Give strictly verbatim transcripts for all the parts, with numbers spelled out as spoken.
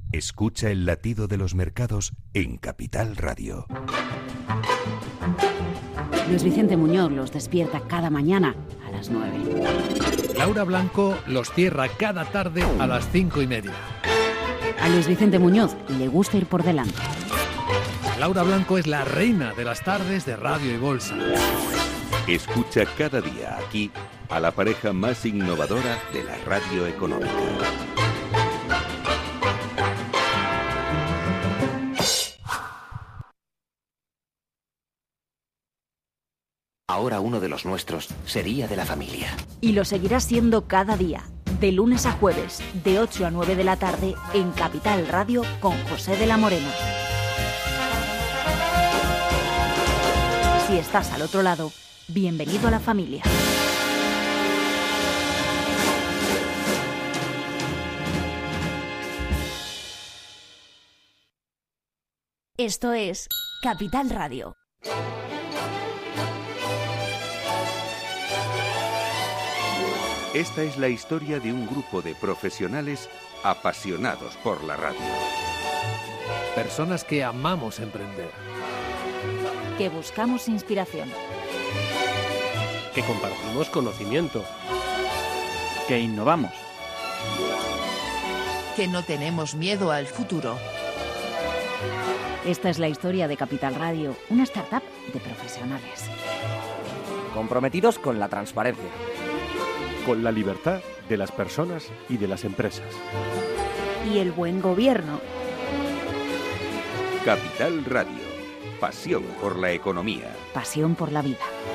Escucha el latido de los mercados en Capital Radio. Luis Vicente Muñoz los despierta cada mañana a las nueve. Laura Blanco los cierra cada tarde a las cinco y media. A Luis Vicente Muñoz le gusta ir por delante. Laura Blanco es la reina de las tardes de Radio y Bolsa. Escucha cada día aquí a la pareja más innovadora de la radio económica. Ahora uno de los nuestros sería de la familia. Y lo seguirá siendo cada día, de lunes a jueves, de ocho a nueve de la tarde, en Capital Radio con José de la Morena. Si estás al otro lado, bienvenido a la familia. Esto es Capital Radio. Esta es la historia de un grupo de profesionales apasionados por la radio. Personas que amamos emprender. Que buscamos inspiración. Que compartimos conocimiento. Que innovamos. Que no tenemos miedo al futuro. Esta es la historia de Capital Radio, una startup de profesionales. Comprometidos con la transparencia. Con la libertad de las personas y de las empresas. Y el buen gobierno. Capital Radio. Pasión por la economía. Pasión por la vida.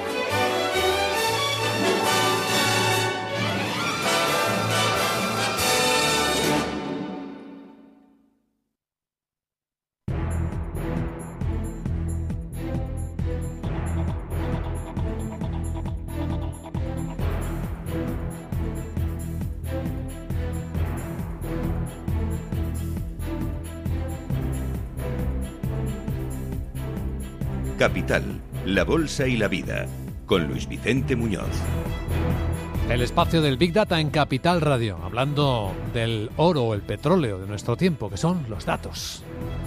Capital, la bolsa y la vida, con Luis Vicente Muñoz. El espacio del Big Data en Capital Radio, hablando del oro o el petróleo de nuestro tiempo, que son los datos.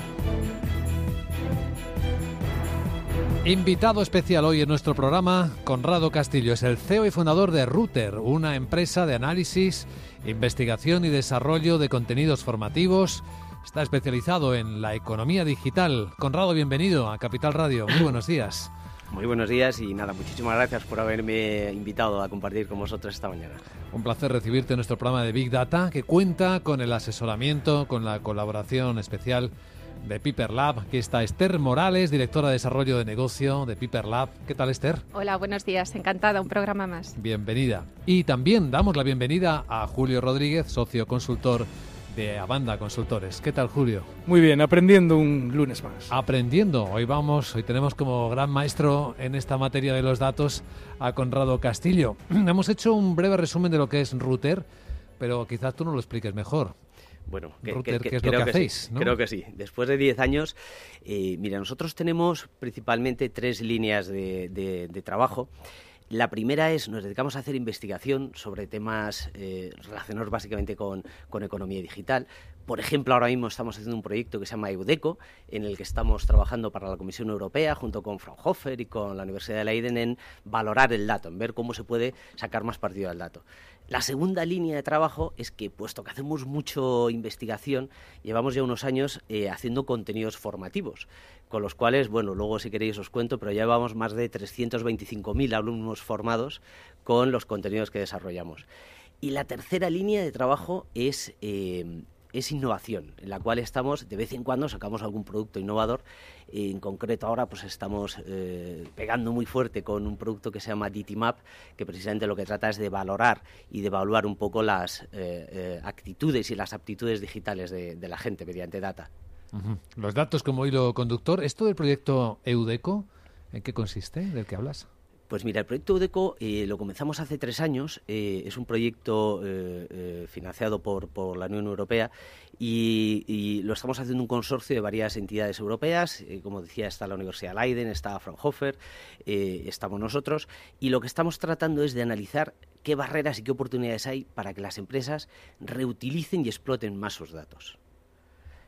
Invitado especial hoy en nuestro programa, Conrado Castillo, es el C E O y fundador de Router, una empresa de análisis, investigación y desarrollo de contenidos formativos. Está especializado en la economía digital. Conrado, bienvenido a Capital Radio. Muy buenos días. Muy buenos días y nada, muchísimas gracias por haberme invitado a compartir con vosotros esta mañana. Un placer recibirte en nuestro programa de Big Data, que cuenta con el asesoramiento, con la colaboración especial de Piper Lab. Aquí está Esther Morales, directora de Desarrollo de Negocio de Piper Lab. ¿Qué tal, Esther? Hola, buenos días. Encantada, un programa más. Bienvenida. Y también damos la bienvenida a Julio Rodríguez, socio consultor de Abanda Consultores. ¿Qué tal, Julio? Muy bien, aprendiendo un lunes más. Aprendiendo. Hoy vamos, hoy tenemos como gran maestro en esta materia de los datos a Conrado Castillo. Hemos hecho un breve resumen de lo que es Router, pero quizás tú nos lo expliques mejor. Bueno, que, Router, que, ¿qué es creo lo que, que hacéis? Sí, ¿no? Creo que sí. Después de diez años, eh, mira, nosotros tenemos principalmente tres líneas de, de, de trabajo. La primera es, nos dedicamos a hacer investigación sobre temas eh, relacionados básicamente con, con economía digital. Por ejemplo, ahora mismo estamos haciendo un proyecto que se llama Eudeco, en el que estamos trabajando para la Comisión Europea, junto con Fraunhofer y con la Universidad de Leiden, en valorar el dato, en ver cómo se puede sacar más partido del dato. La segunda línea de trabajo es que, puesto que hacemos mucho investigación, llevamos ya unos años eh, haciendo contenidos formativos, con los cuales, bueno, luego si queréis os cuento, pero ya llevamos más de trescientos veinticinco mil alumnos formados con los contenidos que desarrollamos. Y la tercera línea de trabajo es, eh, es innovación, en la cual estamos, de vez en cuando sacamos algún producto innovador. En concreto ahora pues estamos eh, pegando muy fuerte con un producto que se llama D T Map, que precisamente lo que trata es de valorar y de evaluar un poco las eh, eh, actitudes y las aptitudes digitales de, de la gente mediante data. Uh-huh. Los datos como hilo conductor. ¿Esto del proyecto Eudeco, en qué consiste, del que hablas? Pues mira, el proyecto Eudeco eh, lo comenzamos hace tres años. Eh, es un proyecto eh, eh, financiado por, por la Unión Europea y, y lo estamos haciendo un consorcio de varias entidades europeas. Eh, como decía, está la Universidad de Leiden, está Fraunhofer, eh, estamos nosotros. Y lo que estamos tratando es de analizar qué barreras y qué oportunidades hay para que las empresas reutilicen y exploten más sus datos.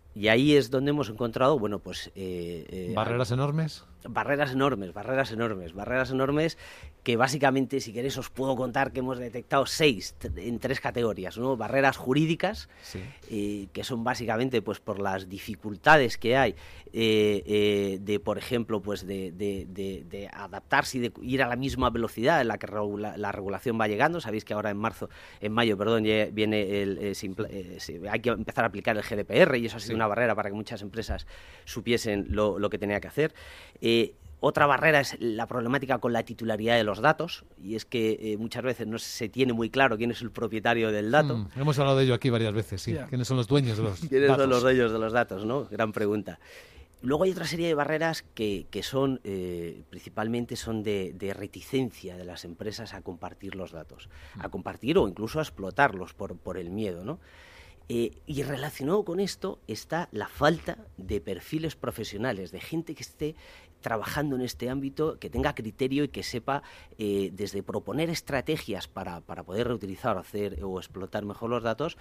Y ahí es donde hemos encontrado, bueno, pues... Eh, eh, ¿Barreras enormes? Barreras enormes, barreras enormes, barreras enormes que básicamente, si queréis, os puedo contar que hemos detectado seis en tres categorías, ¿no? Barreras jurídicas, sí. eh, que son básicamente pues por las dificultades que hay eh, eh, de, por ejemplo, pues de, de, de, de adaptarse y de ir a la misma velocidad en la que regula, la regulación va llegando. Sabéis que ahora en marzo, en mayo, perdón, viene el, eh, se, eh, se, hay que empezar a aplicar el G D P R y eso ha sido sí. una barrera para que muchas empresas supiesen lo, lo que tenía que hacer. Eh, otra barrera es la problemática con la titularidad de los datos, y es que eh, muchas veces no se tiene muy claro quién es el propietario del dato. Mm, hemos hablado de ello aquí varias veces, sí. Yeah. ¿Quiénes son los dueños de los ¿Quiénes datos? son los dueños de los datos, no? Gran pregunta. Luego hay otra serie de barreras que, que son, eh, principalmente son de, de reticencia de las empresas a compartir los datos, mm. a compartir o incluso a explotarlos por, por el miedo, ¿no? Eh, y relacionado con esto está la falta de perfiles profesionales, de gente que esté trabajando en este ámbito, que tenga criterio y que sepa eh, desde proponer estrategias para, para poder reutilizar o hacer o explotar mejor los datos,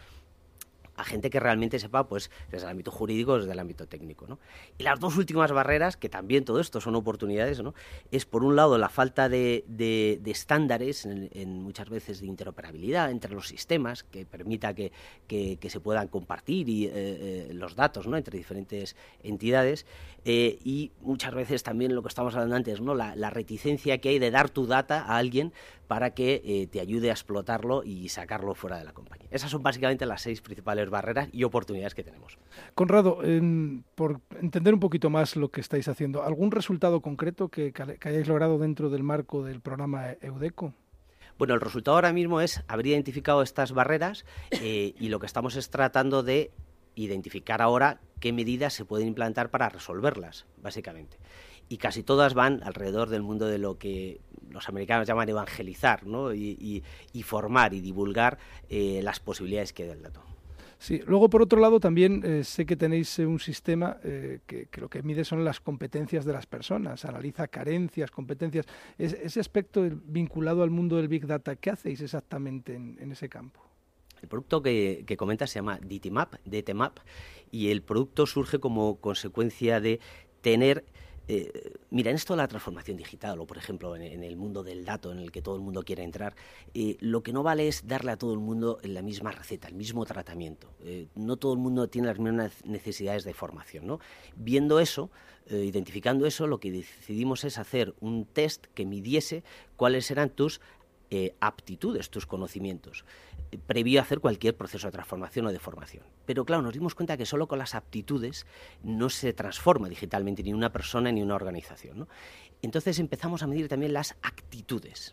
a gente que realmente sepa, pues, desde el ámbito jurídico, desde el ámbito técnico, ¿no? Y las dos últimas barreras, que también todo esto son oportunidades, ¿no? Es, por un lado, la falta de, de, de estándares, en, en muchas veces de interoperabilidad entre los sistemas, que permita que, que, que se puedan compartir y, eh, eh, los datos, ¿no? Entre diferentes entidades, eh, y muchas veces también lo que estamos hablando antes, ¿no? La, la reticencia que hay de dar tu data a alguien para que eh, te ayude a explotarlo y sacarlo fuera de la compañía. Esas son básicamente las seis principales barreras y oportunidades que tenemos. Conrado, eh, por entender un poquito más lo que estáis haciendo, ¿algún resultado concreto que, que hayáis logrado dentro del marco del programa Eudeco? Bueno, el resultado ahora mismo es haber identificado estas barreras eh, y lo que estamos es tratando de identificar ahora qué medidas se pueden implantar para resolverlas, básicamente. Y casi todas van alrededor del mundo de lo que los americanos llaman evangelizar, ¿no? y, y, y formar y divulgar eh, las posibilidades que da el dato. Sí, luego por otro lado también eh, sé que tenéis eh, un sistema eh, que, que lo que mide son las competencias de las personas, analiza carencias, competencias. Es, ese aspecto vinculado al mundo del Big Data, ¿qué hacéis exactamente en, en ese campo? El producto que, que comentas se llama D T Map, D T Map, y el producto surge como consecuencia de tener... Eh, mira, en esto de la transformación digital o, por ejemplo, en, en el mundo del dato en el que todo el mundo quiere entrar, eh, lo que no vale es darle a todo el mundo la misma receta, el mismo tratamiento. Eh, no todo el mundo tiene las mismas necesidades de formación, ¿no? Viendo eso, eh, identificando eso, lo que decidimos es hacer un test que midiese cuáles eran tus eh, aptitudes, tus conocimientos, eh, previo a hacer cualquier proceso de transformación o de formación. Pero claro, nos dimos cuenta que solo con las aptitudes no se transforma digitalmente ni una persona ni una organización, ¿no? Entonces empezamos a medir también las actitudes.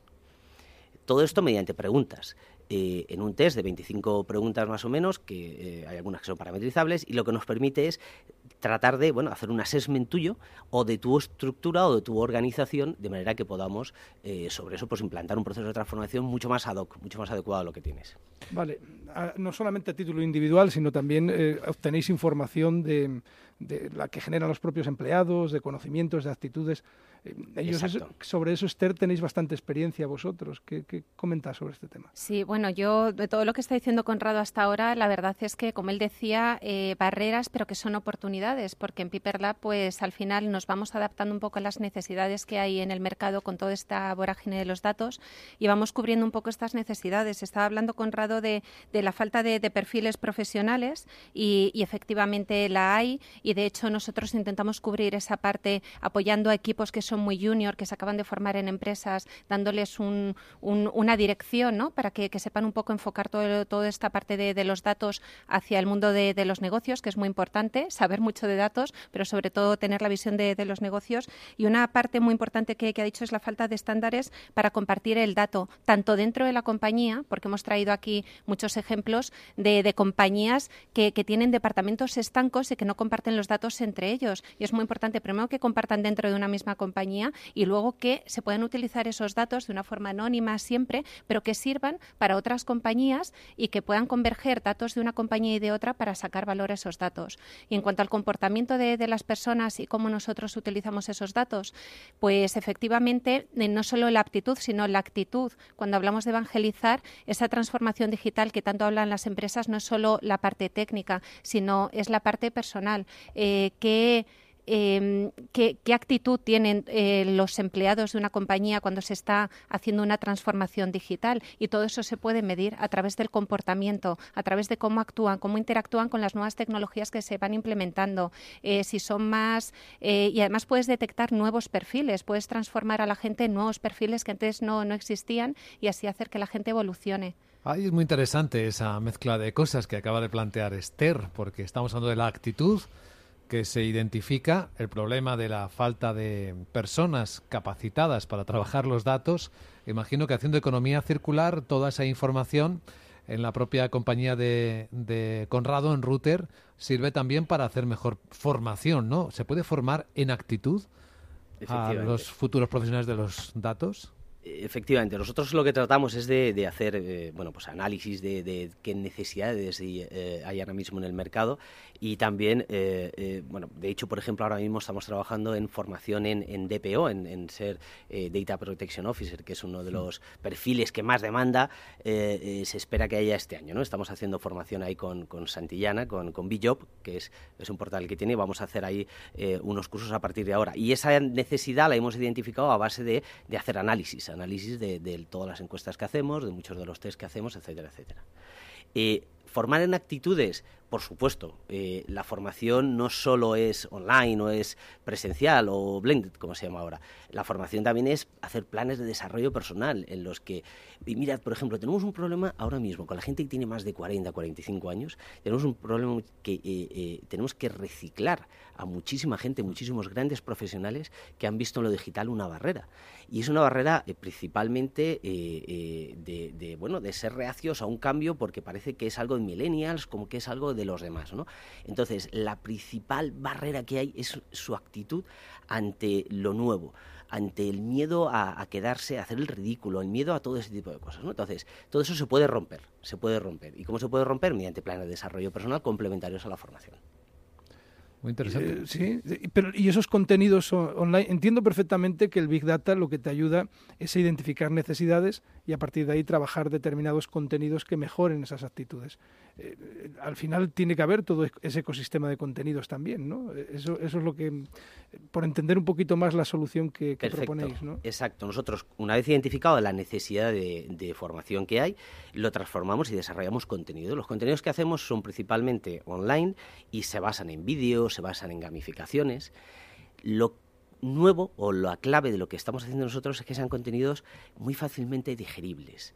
Todo esto mediante preguntas. Eh, en un test de veinticinco preguntas más o menos, que eh, hay algunas que son parametrizables, y lo que nos permite es tratar de, bueno, hacer un assessment tuyo o de tu estructura o de tu organización, de manera que podamos eh, sobre eso pues implantar un proceso de transformación mucho más ad hoc, mucho más adecuado a lo que tienes. Vale, no solamente a título individual, sino también eh, obtenéis información de, de la que generan los propios empleados, de conocimientos, de actitudes. Eh, ellos es, sobre eso, Esther, tenéis bastante experiencia vosotros. ¿Qué, qué comentáis sobre este tema? Sí, bueno, yo de todo lo que está diciendo Conrado hasta ahora, la verdad es que, como él decía, eh, barreras, pero que son oportunidades, porque en Piper Lab, pues al final nos vamos adaptando un poco a las necesidades que hay en el mercado con toda esta vorágine de los datos y vamos cubriendo un poco estas necesidades. Estaba hablando Conrado de, de la falta de, de perfiles profesionales y, y efectivamente la hay, y de hecho nosotros intentamos cubrir esa parte apoyando a equipos que son muy junior, que se acaban de formar en empresas, dándoles un, un, una dirección, ¿no? Para que, que sepan un poco enfocar todo, toda esta parte de, de los datos hacia el mundo de, de los negocios, que es muy importante, saber mucho de datos, pero sobre todo tener la visión de, de los negocios. Y una parte muy importante que, que ha dicho es la falta de estándares para compartir el dato, tanto dentro de la compañía, porque hemos traído aquí muchos ejemplos de, de compañías que, que tienen departamentos estancos y que no comparten los datos entre ellos. Y es muy importante, primero, que compartan dentro de una misma compañía compañía y luego que se puedan utilizar esos datos de una forma anónima siempre, pero que sirvan para otras compañías y que puedan converger datos de una compañía y de otra para sacar valor a esos datos. Y en cuanto al comportamiento de, de las personas y cómo nosotros utilizamos esos datos, pues efectivamente no solo la aptitud, sino la actitud. Cuando hablamos de evangelizar, esa transformación digital que tanto hablan las empresas no es solo la parte técnica, sino es la parte personal. Eh, que Eh, ¿qué, qué actitud tienen eh, los empleados de una compañía cuando se está haciendo una transformación digital? Y todo eso se puede medir a través del comportamiento, a través de cómo actúan, cómo interactúan con las nuevas tecnologías que se van implementando, eh, si son más... Eh, y además puedes detectar nuevos perfiles, puedes transformar a la gente en nuevos perfiles que antes no, no existían y así hacer que la gente evolucione. Ahí es muy interesante esa mezcla de cosas que acaba de plantear Esther, porque estamos hablando de la actitud, que se identifica el problema de la falta de personas capacitadas para trabajar los datos. Imagino que haciendo economía circular, toda esa información en la propia compañía de, de Conrado, en Router, sirve también para hacer mejor formación, ¿no? ¿Se puede formar en actitud a los futuros profesionales de los datos? Efectivamente, nosotros lo que tratamos es de, de hacer eh, bueno, pues análisis de, de qué necesidades eh, hay ahora mismo en el mercado y también, eh, eh, bueno, de hecho, por ejemplo, ahora mismo estamos trabajando en formación en, en D P O, en, en ser eh, Data Protection Officer, que es uno de los perfiles que más demanda eh, eh, se espera que haya este año, ¿no? Estamos haciendo formación ahí con, con Santillana, con, con BJob, que es, es un portal que tiene, y vamos a hacer ahí eh, unos cursos a partir de ahora. Y esa necesidad la hemos identificado a base de, de hacer análisis, análisis de, de todas las encuestas que hacemos, de muchos de los test que hacemos, etcétera, etcétera. Eh, formar en actitudes, por supuesto, eh, la formación no solo es online o es presencial o blended, como se llama ahora. La formación también es hacer planes de desarrollo personal en los que, y mirad, por ejemplo, tenemos un problema ahora mismo con la gente que tiene más de cuarenta, cuarenta y cinco años, tenemos un problema que eh, eh, tenemos que reciclar a muchísima gente, muchísimos grandes profesionales que han visto en lo digital una barrera. Y es una barrera eh, principalmente eh, eh, de, de, bueno, de ser reacios a un cambio porque parece que es algo de millennials, como que es algo de los demás, ¿no? Entonces, la principal barrera que hay es su actitud ante lo nuevo, ante el miedo a, a quedarse, a hacer el ridículo, el miedo a todo ese tipo de cosas, ¿no? Entonces, todo eso se puede romper, se puede romper. ¿Y cómo se puede romper? Mediante planes de desarrollo personal complementarios a la formación. Muy interesante. Eh, sí, pero y esos contenidos online, entiendo perfectamente que el Big Data lo que te ayuda es a identificar necesidades y a partir de ahí trabajar determinados contenidos que mejoren esas actitudes. Eh, al final tiene que haber todo ese ecosistema de contenidos también, ¿no? Eso, eso es lo que, por entender un poquito más la solución que, que proponéis, ¿no? Exacto. Nosotros, una vez identificado la necesidad de, de formación que hay, lo transformamos y desarrollamos contenido. Los contenidos que hacemos son principalmente online y se basan en vídeos, se basan en gamificaciones. Lo nuevo o la clave de lo que estamos haciendo nosotros es que sean contenidos muy fácilmente digeribles.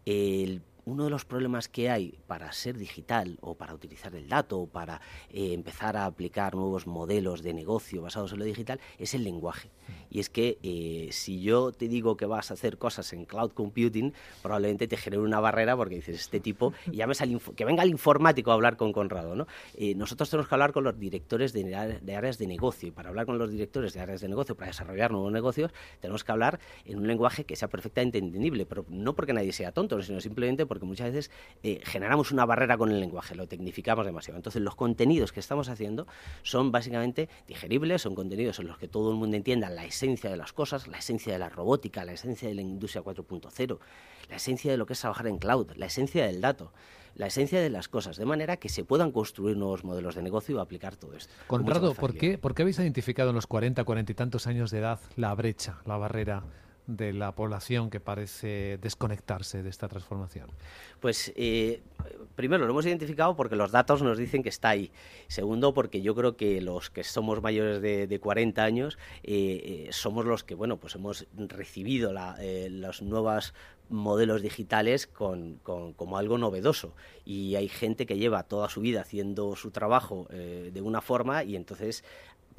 El Uno de los problemas que hay para ser digital o para utilizar el dato o para eh, empezar a aplicar nuevos modelos de negocio basados en lo digital es el lenguaje. Y es que eh, si yo te digo que vas a hacer cosas en cloud computing, probablemente te genere una barrera porque dices, este tipo, y llames al que venga el informático a hablar con Conrado, ¿no? Eh, nosotros tenemos que hablar con los directores de, de áreas de negocio, y para hablar con los directores de áreas de negocio, para desarrollar nuevos negocios, tenemos que hablar en un lenguaje que sea perfectamente entendible, pero no porque nadie sea tonto, sino simplemente porque muchas veces eh, generamos una barrera con el lenguaje, lo tecnificamos demasiado. Entonces, los contenidos que estamos haciendo son básicamente digeribles, son contenidos en los que todo el mundo entienda la esencia de las cosas, la esencia de la robótica, la esencia de la industria cuatro punto cero, la esencia de lo que es trabajar en cloud, la esencia del dato, la esencia de las cosas, de manera que se puedan construir nuevos modelos de negocio y aplicar todo esto. Conrado, ¿por qué, ¿por qué habéis identificado en los cuarenta, cuarenta y tantos años de edad la brecha, la barrera de la población que parece desconectarse de esta transformación? Pues eh, primero lo hemos identificado porque los datos nos dicen que está ahí. Segundo, porque yo creo que los que somos mayores de, de cuarenta años eh, eh, somos los que, bueno, pues hemos recibido la, eh, los nuevos modelos digitales con, con, como algo novedoso, y hay gente que lleva toda su vida haciendo su trabajo eh, de una forma y entonces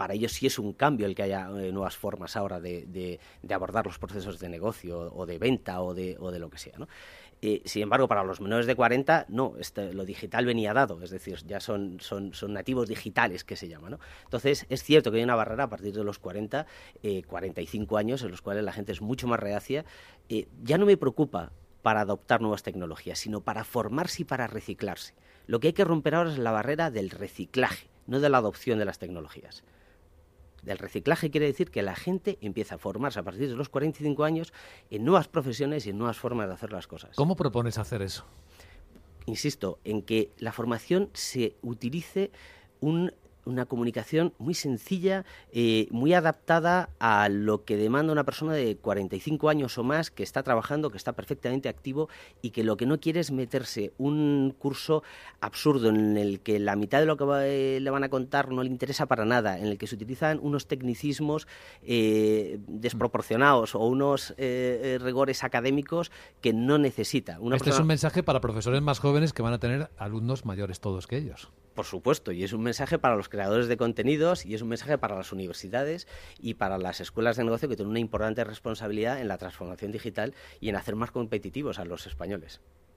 para ellos sí es un cambio el que haya eh, nuevas formas ahora de, de, de abordar los procesos de negocio o de venta o de, o de lo que sea, ¿no? Eh, sin embargo, para los menores de cuarenta, no, este, lo digital venía dado, es decir, ya son, son, son nativos digitales, que se llama, ¿no? Entonces, es cierto que hay una barrera a partir de los cuarenta, eh, cuarenta y cinco años, en los cuales la gente es mucho más reacia. Eh, ya no me preocupa para adoptar nuevas tecnologías, sino para formarse y para reciclarse. Lo que hay que romper ahora es la barrera del reciclaje, no de la adopción de las tecnologías. Del reciclaje quiere decir que la gente empieza a formarse a partir de los cuarenta y cinco años en nuevas profesiones y en nuevas formas de hacer las cosas. ¿Cómo propones hacer eso? Insisto, en que la formación se utilice un... una comunicación muy sencilla, eh, muy adaptada a lo que demanda una persona de cuarenta y cinco años o más, que está trabajando, que está perfectamente activo y que lo que no quiere es meterse un curso absurdo en el que la mitad de lo que va, eh, le van a contar no le interesa para nada, en el que se utilizan unos tecnicismos eh, desproporcionados o unos eh, rigores académicos que no necesita. Una este persona... es un mensaje para profesores más jóvenes que van a tener alumnos mayores todos que ellos. Por supuesto, y es un mensaje para los creadores de contenidos y es un mensaje para las universidades y para las escuelas de negocio que tienen una importante responsabilidad en la transformación digital y en hacer más competitivos a los españoles.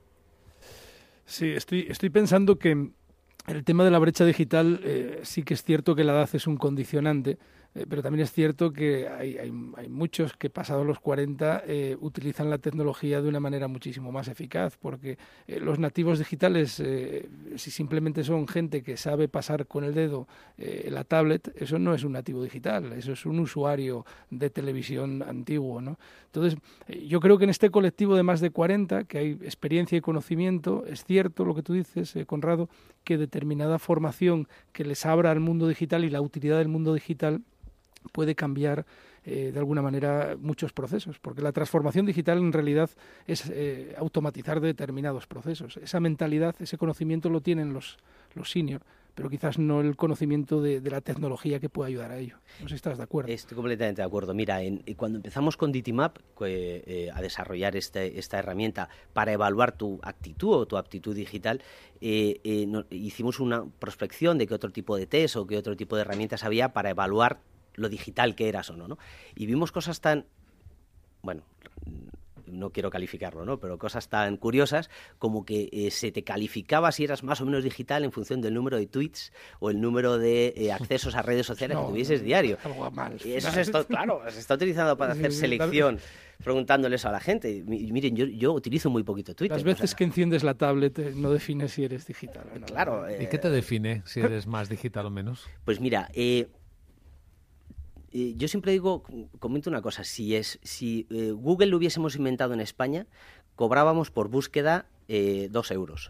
Sí, estoy, estoy pensando que el tema de la brecha digital eh, sí que es cierto que la edad es un condicionante, eh, pero también es cierto que hay, hay, hay muchos que pasados los cuarenta eh, utilizan la tecnología de una manera muchísimo más eficaz, porque eh, los nativos digitales, eh, si simplemente son gente que sabe pasar con el dedo eh, la tablet, eso no es un nativo digital, eso es un usuario de televisión antiguo, ¿no? Entonces, eh, yo creo que en este colectivo de más de cuarenta, que hay experiencia y conocimiento, es cierto lo que tú dices, eh, Conrado, que determinada formación que les abra al mundo digital y la utilidad del mundo digital puede cambiar eh, de alguna manera muchos procesos, porque la transformación digital en realidad es eh, automatizar determinados procesos. Esa mentalidad, ese conocimiento lo tienen los, los senior, pero quizás no el conocimiento de, de la tecnología que pueda ayudar a ello. No sé si estás de acuerdo. Estoy completamente de acuerdo. Mira, en, cuando empezamos con Digimap eh, eh, a desarrollar este, esta herramienta para evaluar tu actitud o tu aptitud digital, eh, eh, no, hicimos una prospección de qué otro tipo de test o qué otro tipo de herramientas había para evaluar lo digital que eras o no, ¿no? Y vimos cosas tan, bueno, no quiero calificarlo, ¿no? Pero cosas tan curiosas como que eh, se te calificaba si eras más o menos digital en función del número de tweets o el número de eh, accesos a redes sociales no, que tuvieses no, diario. Algo mal. Y eso se está, claro, se está utilizando para hacer selección, preguntándoles a la gente. Y, miren, yo, yo utilizo muy poquito Twitter. Las veces o sea, que enciendes la tablet eh, no define si eres digital. ¿No? Claro. ¿Y qué te define si eres más digital o menos? Pues mira, eh, yo siempre digo, comento una cosa, si es si eh, Google lo hubiésemos inventado en España, cobrábamos por búsqueda eh, dos euros.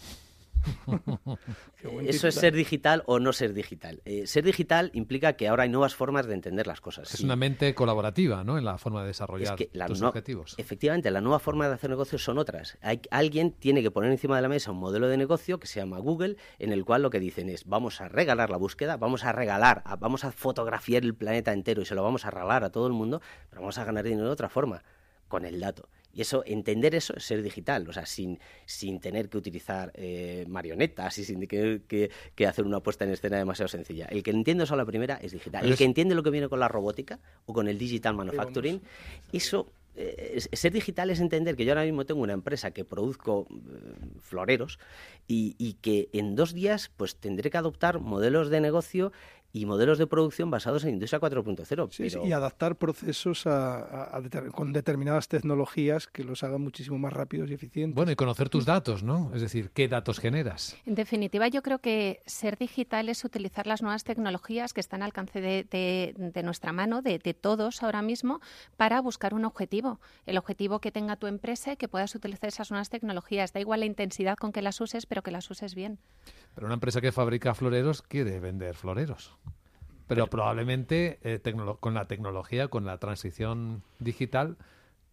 Eso es ser digital o no ser digital. Eh, ser digital implica que ahora hay nuevas formas de entender las cosas. Es sí. una mente colaborativa, ¿no?, en la forma de desarrollar es que la tus no, objetivos. Efectivamente, la nueva forma de hacer negocios son otras. Hay, alguien tiene que poner encima de la mesa un modelo de negocio que se llama Google, en el cual lo que dicen es vamos a regalar la búsqueda, vamos a regalar, a, vamos a fotografiar el planeta entero y se lo vamos a regalar a todo el mundo, pero vamos a ganar dinero de otra forma, con el dato. Y eso, entender eso es ser digital, o sea, sin, sin tener que utilizar eh, marionetas y sin que, que, que hacer una puesta en escena demasiado sencilla. El que entiende eso a la primera es digital. Pero el es... que entiende lo que viene con la robótica o con el digital manufacturing, eso... Eh, ser digital es entender que yo ahora mismo tengo una empresa que produzco eh, floreros y, y que en dos días pues tendré que adoptar modelos de negocio y modelos de producción basados en Industria cuatro punto cero. Sí, pero... sí, y adaptar procesos a, a, a deter, con determinadas tecnologías que los hagan muchísimo más rápidos y eficientes. Bueno, y conocer tus datos, ¿no? Es decir, ¿qué datos generas? En definitiva, yo creo que ser digital es utilizar las nuevas tecnologías que están al alcance de, de, de nuestra mano, de, de todos ahora mismo, para buscar un objetivo. El objetivo que tenga tu empresa y que puedas utilizar esas nuevas tecnologías. Da igual la intensidad con que las uses, pero que las uses bien. Pero una empresa que fabrica floreros quiere vender floreros. Pero, Pero probablemente eh, tecno- con la tecnología, con la transición digital,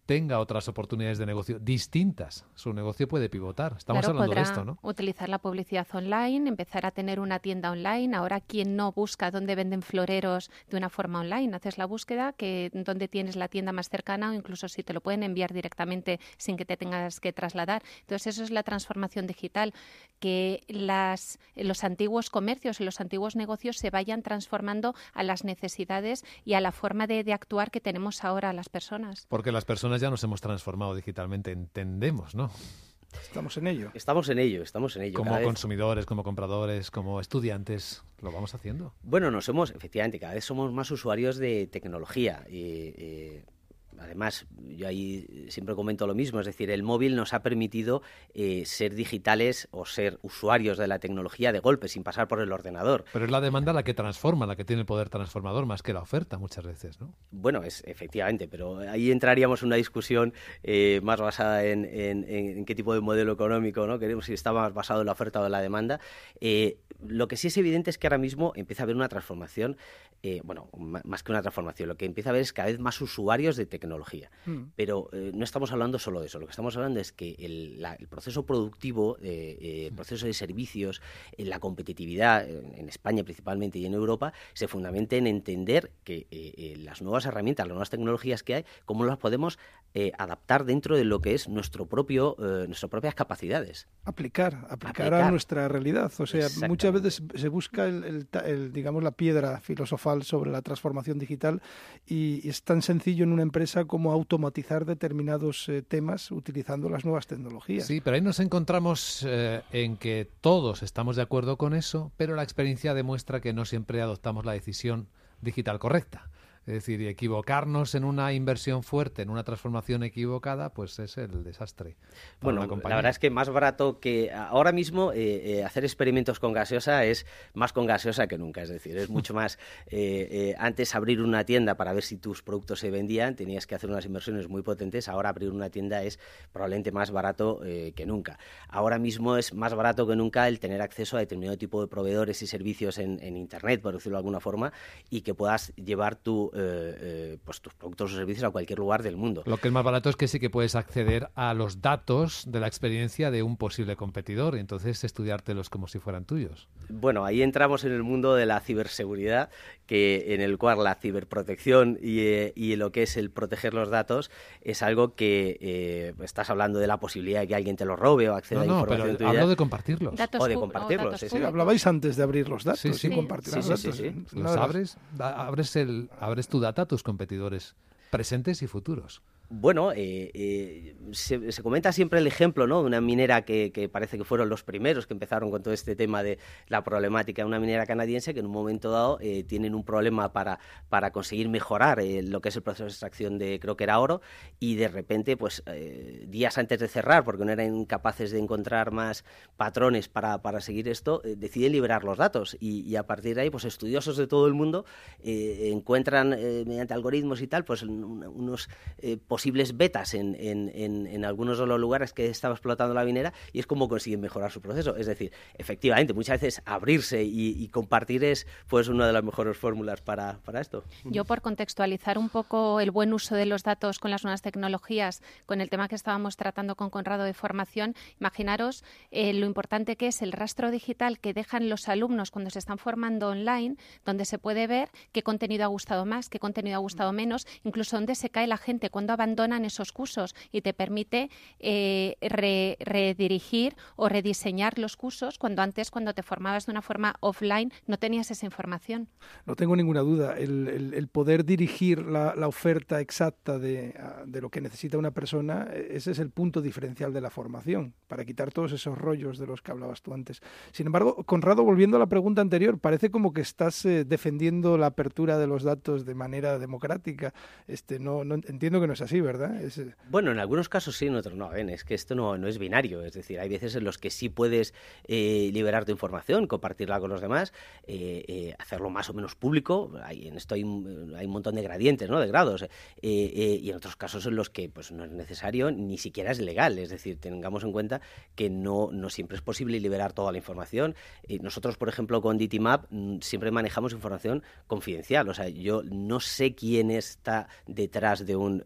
tenga otras oportunidades de negocio distintas. Su negocio puede pivotar. Estamos claro, hablando podrá de esto, ¿no? utilizar la publicidad online, empezar a tener una tienda online. Ahora, ¿quién no busca dónde venden floreros de una forma online? Haces la búsqueda, que dónde tienes la tienda más cercana, o incluso si te lo pueden enviar directamente sin que te tengas que trasladar. Entonces, eso es la transformación digital, que las, los antiguos comercios y los antiguos negocios se vayan transformando a las necesidades y a la forma de, de actuar que tenemos ahora las personas. Porque las personas ya nos hemos transformado digitalmente, entendemos, ¿no? Estamos en ello. Estamos en ello, estamos en ello. Como cada consumidores, vez... como compradores, como estudiantes, lo vamos haciendo. Bueno, nos hemos, efectivamente, cada vez somos más usuarios de tecnología y... y... Además, yo ahí siempre comento lo mismo, es decir, el móvil nos ha permitido eh, ser digitales o ser usuarios de la tecnología de golpe, sin pasar por el ordenador. Pero es la demanda la que transforma, la que tiene el poder transformador, más que la oferta muchas veces, ¿no? Bueno, es efectivamente, pero ahí entraríamos en una discusión eh, más basada en, en, en qué tipo de modelo económico, ¿no? Queremos, si está más basado en la oferta o en la demanda. Eh, lo que sí es evidente es que ahora mismo empieza a haber una transformación, eh, bueno, más que una transformación, lo que empieza a haber es cada vez más usuarios de tecnología. Mm. Pero eh, no estamos hablando solo de eso, lo que estamos hablando es que el, la, el proceso productivo, eh, eh, el proceso de servicios, eh, la competitividad, en, en España principalmente y en Europa, se fundamenta en entender que eh, eh, las nuevas herramientas, las nuevas tecnologías que hay, cómo las podemos eh, adaptar dentro de lo que es nuestro propio, eh, nuestras propias capacidades. Aplicar, aplicar, aplicar a nuestra realidad. O sea, muchas veces se busca el, el, el, digamos, la piedra filosofal sobre la transformación digital y, y es tan sencillo en una empresa como automatizar determinados eh, temas utilizando las nuevas tecnologías. Sí, pero ahí nos encontramos eh, en que todos estamos de acuerdo con eso, pero la experiencia demuestra que no siempre adoptamos la decisión digital correcta. Es decir, equivocarnos en una inversión fuerte, en una transformación equivocada, pues es el desastre. Bueno, la verdad es que más barato que ahora mismo eh, eh, hacer experimentos con gaseosa es más con gaseosa que nunca. Es decir, es mucho más... Eh, eh, antes abrir una tienda para ver si tus productos se vendían, tenías que hacer unas inversiones muy potentes. Ahora abrir una tienda es probablemente más barato eh, que nunca. Ahora mismo es más barato que nunca el tener acceso a determinado tipo de proveedores y servicios en, en Internet, por decirlo de alguna forma, y que puedas llevar tu... Eh, eh, pues tus productos o servicios a cualquier lugar del mundo. Lo que es más barato es que sí que puedes acceder a los datos de la experiencia de un posible competidor y entonces estudiártelos como si fueran tuyos. Bueno, ahí entramos en el mundo de la ciberseguridad, que en el cual la ciberprotección y, eh, y lo que es el proteger los datos es algo que eh, estás hablando de la posibilidad de que alguien te lo robe o acceda no, no, a información pero tuya. Hablo de compartirlos. Datos o de compartirlos, o sí, sí. sí. Hablabais antes de abrir los datos sí, sí. y compartir sí, los sí, datos. sí, sí, sí. Los abres, abres, el, abres tu data a tus competidores presentes y futuros. Bueno, eh, eh, se, se comenta siempre el ejemplo, ¿no?, de una minera que, que parece que fueron los primeros que empezaron con todo este tema de la problemática, una minera canadiense que en un momento dado eh, tienen un problema para, para conseguir mejorar eh, lo que es el proceso de extracción de, creo que era oro, y de repente, pues eh, días antes de cerrar, porque no eran capaces de encontrar más patrones para, para seguir esto, eh, deciden liberar los datos y, y a partir de ahí, pues estudiosos de todo el mundo eh, encuentran eh, mediante algoritmos y tal, pues un, unos eh, posibles betas en, en, en, en algunos de los lugares que estaba explotando la minera y es como consiguen mejorar su proceso. Es decir, efectivamente, muchas veces abrirse y, y compartir es pues una de las mejores fórmulas para, para esto. Yo, por contextualizar un poco el buen uso de los datos con las nuevas tecnologías, con el tema que estábamos tratando con Conrado de formación, imaginaros eh, lo importante que es el rastro digital que dejan los alumnos cuando se están formando online, donde se puede ver qué contenido ha gustado más, qué contenido ha gustado menos, incluso dónde se cae la gente, cuándo abandonan esos cursos, y te permite eh, re, redirigir o rediseñar los cursos cuando antes, cuando te formabas de una forma offline, no tenías esa información. No tengo ninguna duda. El, el, el poder dirigir la, la oferta exacta de, de lo que necesita una persona, ese es el punto diferencial de la formación, para quitar todos esos rollos de los que hablabas tú antes. Sin embargo, Conrado, volviendo a la pregunta anterior, parece como que estás eh, defendiendo la apertura de los datos de manera democrática. Este, no, no entiendo que no es así, ¿verdad? Es... Bueno, en algunos casos sí, en otros no. ¿Ven? Es que esto no, no es binario. Es decir, hay veces en los que sí puedes eh, liberar tu información, compartirla con los demás, eh, eh, hacerlo más o menos público. Hay, en esto hay, hay un montón de gradientes, ¿no?, de grados. Eh, eh, y en otros casos en los que pues, no es necesario, ni siquiera es legal. Es decir, tengamos en cuenta que no, no siempre es posible liberar toda la información. Eh, nosotros, por ejemplo, con D T Map siempre manejamos información confidencial. O sea, yo no sé quién está detrás de un eh, test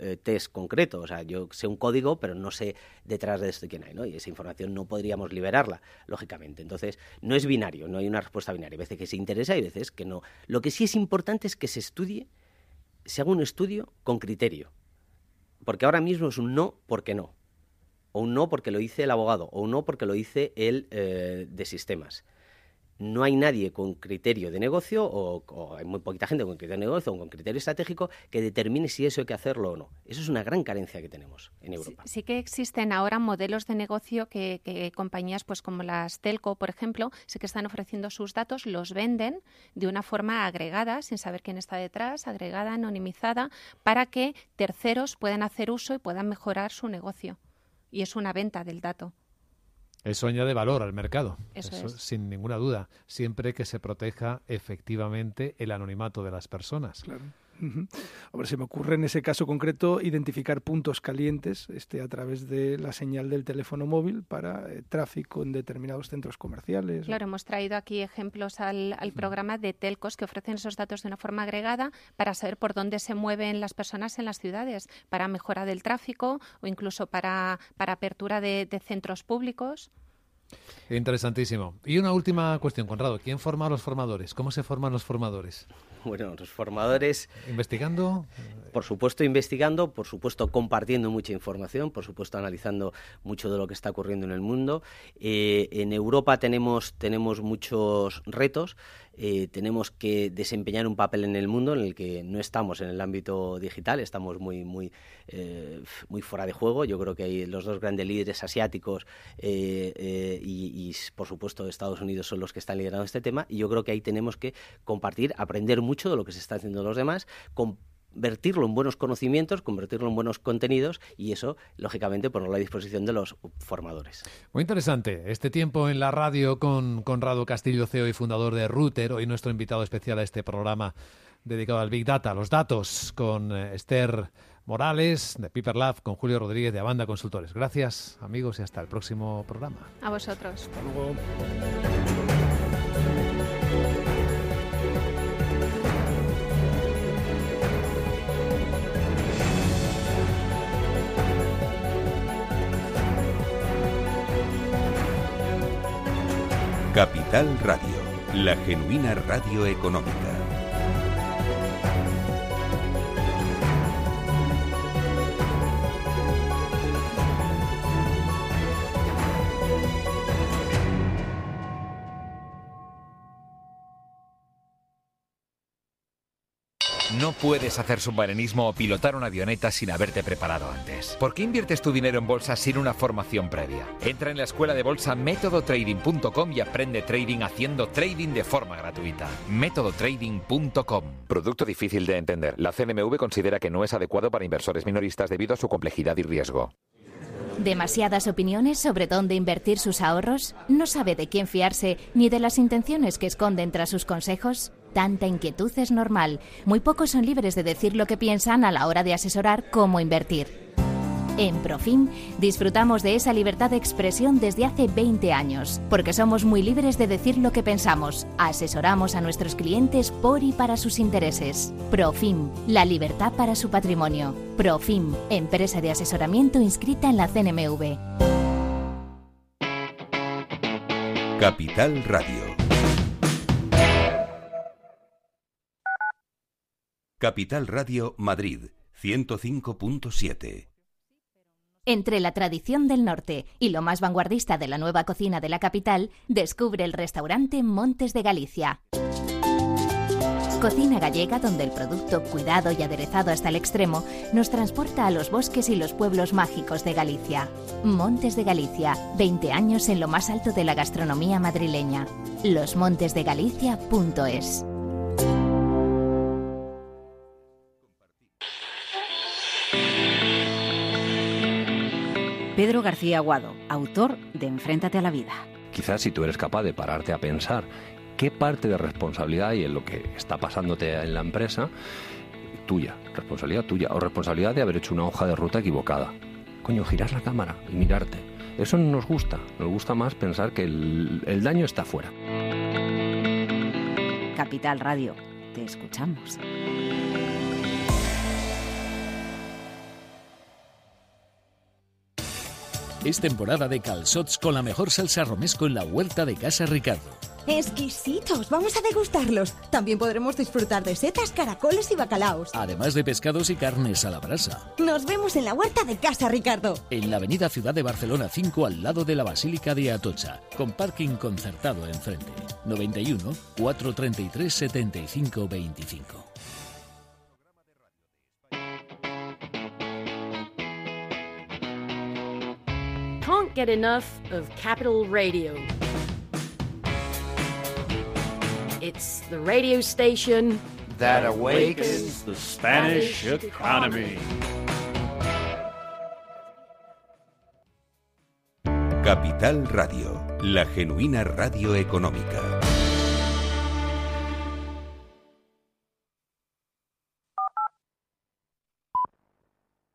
es concreto. O sea, yo sé un código, pero no sé detrás de esto quién hay, ¿no? Y esa información no podríamos liberarla, lógicamente. Entonces, no es binario, no hay una respuesta binaria. Hay veces que se interesa y veces que no. Lo que sí es importante es que se estudie, se haga un estudio con criterio. Porque ahora mismo es un no porque no. O un no porque lo dice el abogado, o un no porque lo dice el eh, de sistemas. No hay nadie con criterio de negocio, o, o hay muy poquita gente con criterio de negocio o con criterio estratégico que determine si eso hay que hacerlo o no. Eso es una gran carencia que tenemos en Europa. Sí, sí que existen ahora modelos de negocio que, que compañías pues como las Telco, por ejemplo, sí que están ofreciendo sus datos, los venden de una forma agregada, sin saber quién está detrás, agregada, anonimizada, para que terceros puedan hacer uso y puedan mejorar su negocio. Y es una venta del dato. Eso añade valor al mercado, eso, eso es. sin ninguna duda, siempre que se proteja efectivamente el anonimato de las personas. Claro. Uh-huh. Hombre, se me ocurre en ese caso concreto identificar puntos calientes este, a través de la señal del teléfono móvil para eh, tráfico en determinados centros comerciales. Claro, hemos traído aquí ejemplos al, al programa de telcos que ofrecen esos datos de una forma agregada para saber por dónde se mueven las personas en las ciudades, para mejora del tráfico o incluso para, para apertura de, de centros públicos. Interesantísimo. Y una última cuestión, Conrado. ¿Quién forma a los formadores? ¿Cómo se forman los formadores? Bueno, los formadores... ¿Investigando? Por supuesto investigando, por supuesto compartiendo mucha información, por supuesto analizando mucho de lo que está ocurriendo en el mundo. Eh, en Europa tenemos, tenemos muchos retos. Eh, tenemos que desempeñar un papel en el mundo en el que no estamos en el ámbito digital, estamos muy muy eh, muy fuera de juego. Yo creo que hay los dos grandes líderes asiáticos eh, eh, y, y, por supuesto, Estados Unidos son los que están liderando este tema, y yo creo que ahí tenemos que compartir, aprender mucho de lo que se está haciendo los demás, convertirlo en buenos conocimientos, convertirlo en buenos contenidos, y eso, lógicamente, ponerlo a disposición de los formadores. Muy interesante este tiempo en la radio con Conrado Castillo, C E O y fundador de Router. Hoy nuestro invitado especial a este programa dedicado al Big Data, los datos, con Esther Morales de Piper Lab, con Julio Rodríguez de Abanda Consultores. Gracias, amigos, y hasta el próximo programa. A vosotros. Hasta luego. Capital Radio, la genuina radio económica. No puedes hacer submarinismo o pilotar una avioneta sin haberte preparado antes. ¿Por qué inviertes tu dinero en bolsa sin una formación previa? Entra en la escuela de bolsa método trading punto com y aprende trading haciendo trading de forma gratuita. método trading punto com. Producto difícil de entender. La C N M V considera que no es adecuado para inversores minoristas debido a su complejidad y riesgo. ¿Demasiadas opiniones sobre dónde invertir sus ahorros? ¿No sabe de quién fiarse ni de las intenciones que esconden tras sus consejos? Tanta inquietud es normal. Muy pocos son libres de decir lo que piensan a la hora de asesorar cómo invertir. En Profim disfrutamos de esa libertad de expresión desde hace veinte años, porque somos muy libres de decir lo que pensamos. Asesoramos a nuestros clientes por y para sus intereses. Profim, la libertad para su patrimonio. Profim, empresa de asesoramiento inscrita en la C N M V. Capital Radio. Capital Radio Madrid, ciento cinco punto siete. Entre la tradición del norte y lo más vanguardista de la nueva cocina de la capital, descubre el restaurante Montes de Galicia. Cocina gallega donde el producto cuidado y aderezado hasta el extremo nos transporta a los bosques y los pueblos mágicos de Galicia. Montes de Galicia, veinte años en lo más alto de la gastronomía madrileña. los montes de galicia punto es. Pedro García Aguado, autor de Enfréntate a la vida. Quizás si tú eres capaz de pararte a pensar qué parte de responsabilidad hay en lo que está pasándote en la empresa, tuya, responsabilidad tuya, o responsabilidad de haber hecho una hoja de ruta equivocada. Coño, girar la cámara y mirarte. Eso no nos gusta, nos gusta más pensar que el, el daño está fuera. Capital Radio, te escuchamos. Es temporada de calçots con la mejor salsa romesco en la huerta de Casa Ricardo. ¡Exquisitos! Vamos a degustarlos. También podremos disfrutar de setas, caracoles y bacalaos. Además de pescados y carnes a la brasa. Nos vemos en la huerta de Casa Ricardo. En la avenida Ciudad de Barcelona cinco, al lado de la Basílica de Atocha, con parking concertado enfrente. noventa y uno, cuatrocientos treinta y tres, setenta y cinco veinticinco. Can't get enough of Capital Radio. It's the radio station that awakens the Spanish economy. Capital Radio, la genuina radio económica.